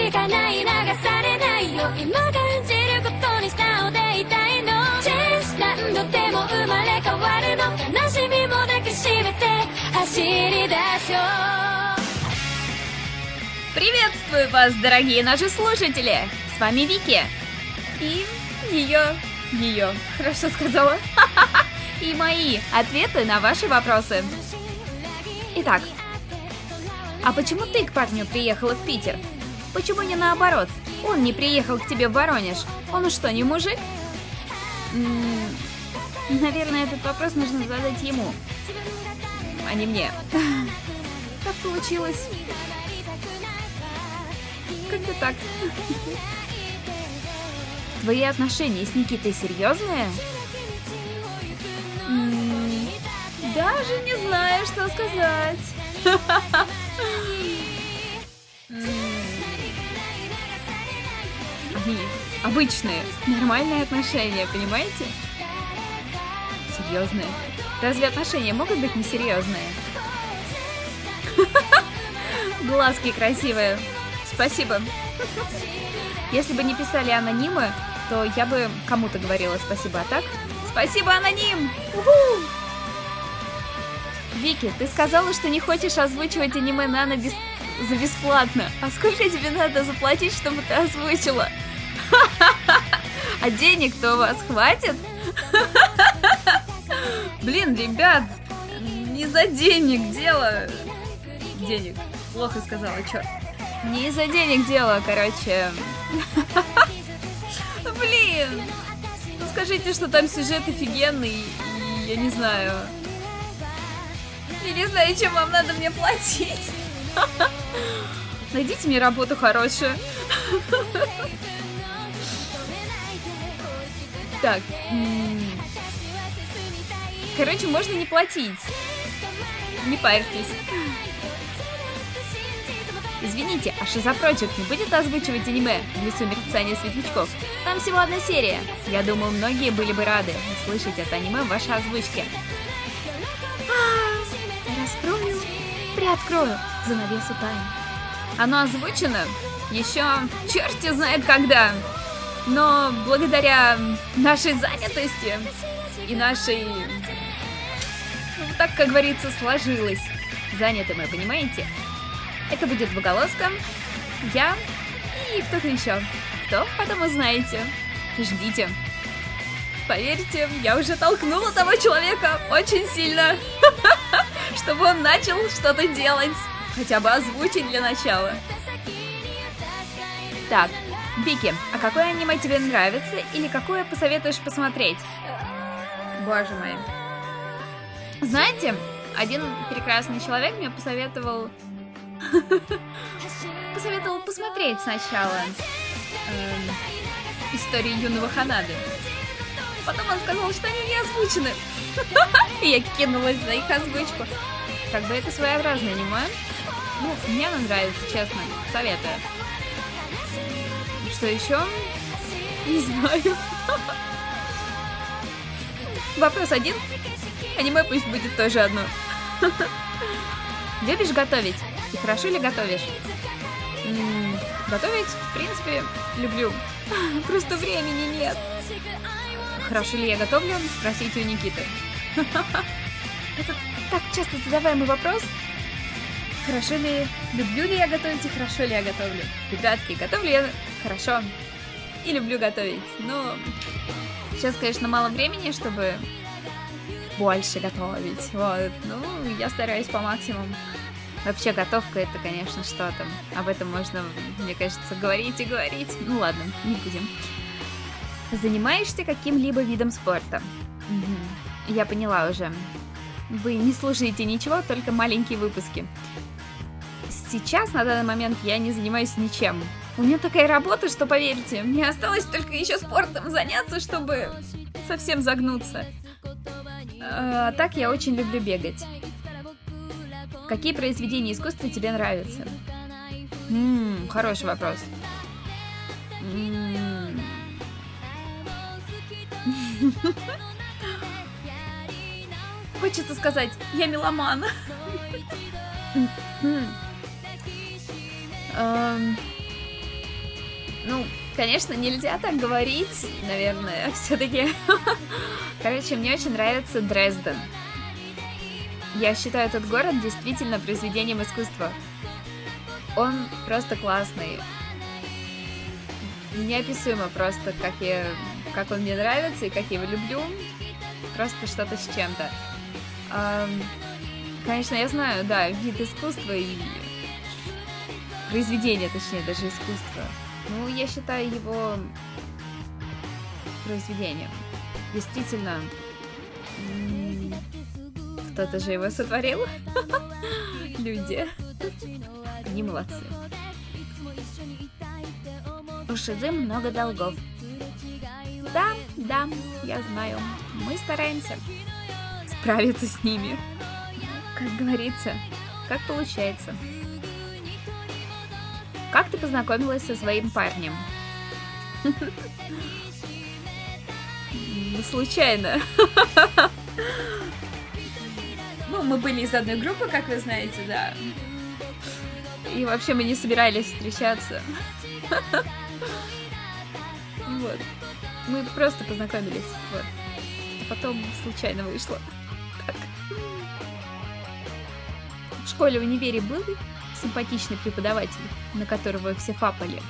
かない流されないよ今感じることにしたをでいたいのチェンジ何度でも生まれ変わるの悲しみも抱きしめて走り出しよう Приветствую вас, дорогие наши слушатели! С вами Вики. И ее, хорошо сказала. И мои ответы на ваши вопросы. Итак, а почему ты к парню приехала в Питер? Почему не наоборот? Он не приехал к тебе в Воронеж. Он что, не мужик? Наверное, этот вопрос нужно задать ему, а не мне. Так получилось. Как-то так. Твои отношения с Никитой серьезные? Даже не знаю, что сказать. Они обычные, нормальные отношения, понимаете? Серьезные. Разве отношения могут быть несерьезные? Глазки красивые. Спасибо. Если бы не писали анонимы, то я бы кому-то говорила спасибо, а так? Спасибо, аноним! Уху! Вики, ты сказала, что не хочешь озвучивать аниме Нано за бесплатно. А сколько тебе надо заплатить, чтобы ты озвучила? А денег-то у вас хватит? Блин, ребят, не за денег дело. Денег. Плохо сказала, черт. Не из-за денег дело, короче. Блин. Ну скажите, что там сюжет офигенный, и я не знаю. Я не знаю, чем вам надо мне платить. Найдите мне работу хорошую. Так. Короче, можно не платить. Не парьтесь. Извините, а Шиза Project не будет озвучивать аниме в лесу мерцания светлячков? Там всего одна серия. Я думаю, многие были бы рады услышать это аниме в вашей озвучке. Раскрою, приоткрою занавесу тайн. Оно озвучено еще черти знает когда. Но благодаря нашей занятости и нашей... Ну, так, как говорится, сложилось. Заняты мы, понимаете? Это будет двуголоска, я и кто-то еще. Кто? Потом узнаете. Ждите. Поверьте, я уже толкнула того человека очень сильно, чтобы он начал что-то делать. Хотя бы озвучить для начала. Так, Вики, а какое аниме тебе нравится или какое посоветуешь посмотреть? Боже мой. Знаете, один прекрасный человек мне посоветовал посмотреть сначала историю юного Ханады. Потом он сказал, что они не озвучены. И я кинулась за их озвучку. Как бы это своеобразное аниме. Ну, мне оно нравится, честно. Советую. Что еще? Не знаю. Вопрос один. Аниме пусть будет тоже одно. Любишь готовить? И хорошо ли готовишь? Готовить, в принципе, люблю. Просто времени нет. Хорошо ли я готовлю? Спросите у Никиты. Это так часто задаваемый вопрос. Хорошо ли, люблю ли я готовить и хорошо ли я готовлю? Ребятки, готовлю я хорошо и люблю готовить. Но сейчас, конечно, мало времени, чтобы больше готовить. Вот. Ну, я стараюсь по максимуму. Вообще, готовка это, конечно, что-то. Об этом можно, мне кажется, говорить и говорить. Ну ладно, не будем. Занимаешься каким-либо видом спорта? Угу. Я поняла уже. Вы не слушаете ничего, только маленькие выпуски. Сейчас, на данный момент, я не занимаюсь ничем. У меня такая работа, что, поверьте, мне осталось только еще спортом заняться, чтобы совсем загнуться. А так я очень люблю бегать. Какие произведения искусства тебе нравятся? Хороший вопрос. Хочется сказать, я меломан. Ну, конечно, нельзя так говорить, наверное, все-таки. Короче, мне очень нравится Дрезден. Я считаю этот город действительно произведением искусства. Он просто классный. Неописуемо просто, как он мне нравится и как я его люблю. Просто что-то с чем-то. Конечно, я знаю, да, вид искусства и произведение, точнее, даже искусства. Ну, я считаю его произведением. Действительно, кто-то же его сотворил. Люди. Они молодцы. У Шизы много долгов. Да, я знаю. Мы стараемся справиться с ними. Как говорится, как получается. Как ты познакомилась со своим парнем? Случайно. Ну, мы были из одной группы, как вы знаете, да. И вообще мы не собирались встречаться. Вот. Мы просто познакомились. Вот. А потом случайно вышло. Так. В школе, в универе был симпатичный преподаватель, на которого все фапали.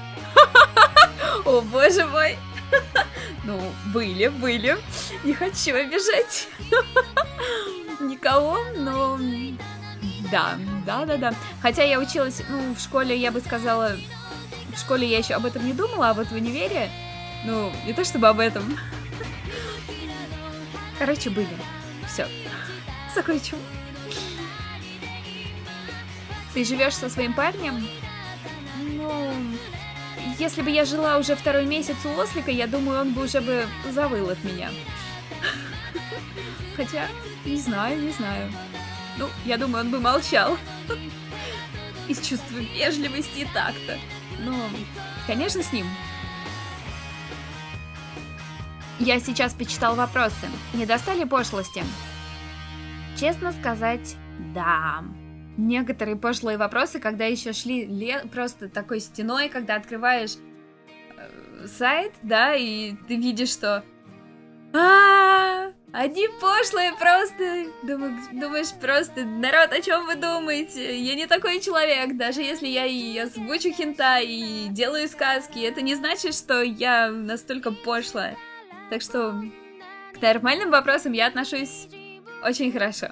О, боже мой! Ну, были. Не хочу обижать никого, но... Да. Хотя я училась, в школе, я бы сказала... В школе я еще об этом не думала, а вот в универе... Ну, не то чтобы об этом. Короче, были. Все. Закончу. Ты живешь со своим парнем? Ну, если бы я жила уже второй месяц у Ослика, я думаю, он бы уже завыл от меня. Хотя, не знаю. Ну, я думаю, он бы молчал. Из чувства вежливости и такта. Ну, конечно, с ним. Я сейчас почитал вопросы. Не достали пошлости? Честно сказать, да. Некоторые пошлые вопросы, когда еще шли просто такой стеной, когда открываешь сайт, да, и ты видишь, что одни пошлые просто. Думаешь просто, народ, о чем вы думаете? Я не такой человек, даже если я и озвучу хентай, и делаю сказки, это не значит, что я настолько пошлая. Так что к нормальным вопросам я отношусь очень хорошо.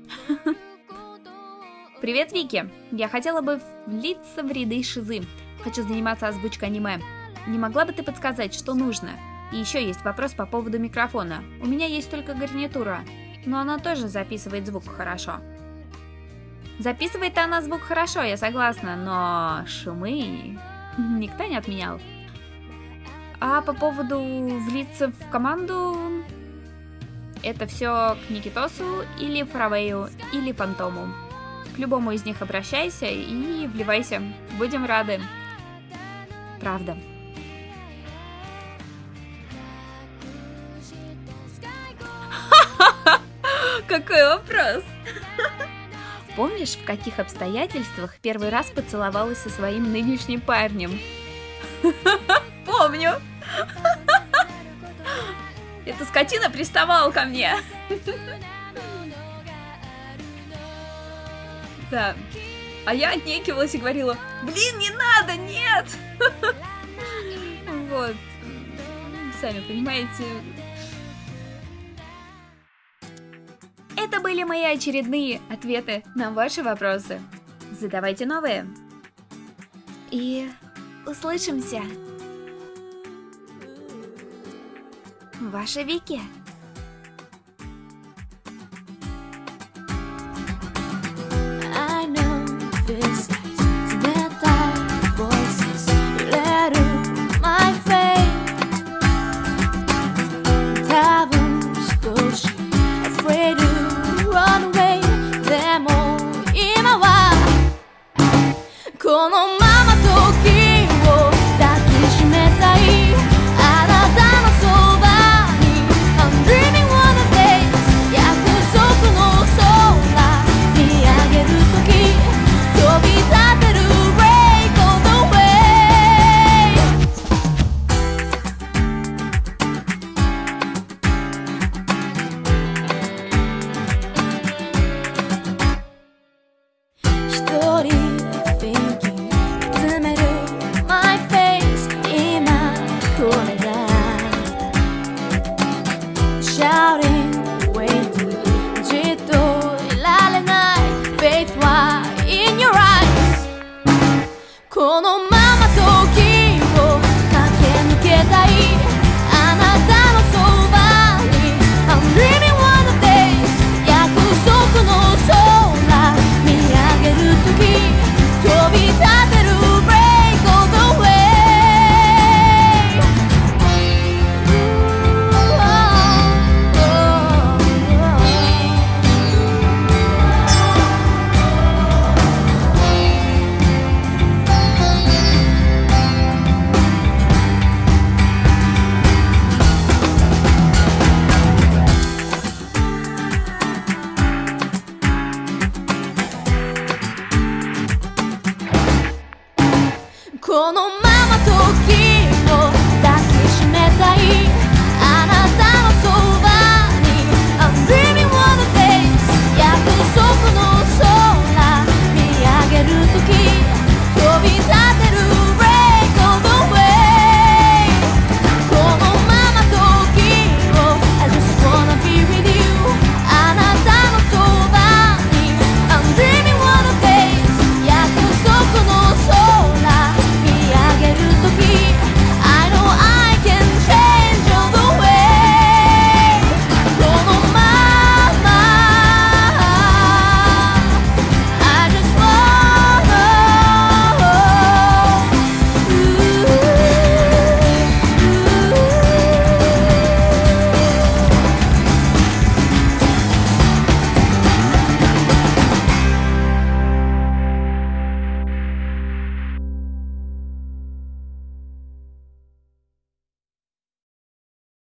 Привет, Вики! Я хотела бы влиться в ряды Шизы. Хочу заниматься озвучкой аниме. Не могла бы ты подсказать, что нужно? И еще есть вопрос по поводу микрофона. У меня есть только гарнитура, но она тоже записывает звук хорошо. Записывает она звук хорошо, я согласна, но шумы никто не отменял. А по поводу влиться в команду... Это все к Никитосу, или Фаравею, или Фантому. К любому из них обращайся и вливайся. Будем рады. Правда. Какой вопрос? Помнишь, в каких обстоятельствах первый раз поцеловалась со своим нынешним парнем? Помню. Эта скотина приставала ко мне. Да. А я отнекивалась и говорила: блин, не надо, нет. Вот. Сами понимаете. Это были мои очередные ответы на ваши вопросы. Задавайте новые. И услышимся. Ваша Вики. このまま時を駆け抜けたいあなたのそばに I'm living one of days 約束の空見上げる時飛び立てる Break all the way このまま時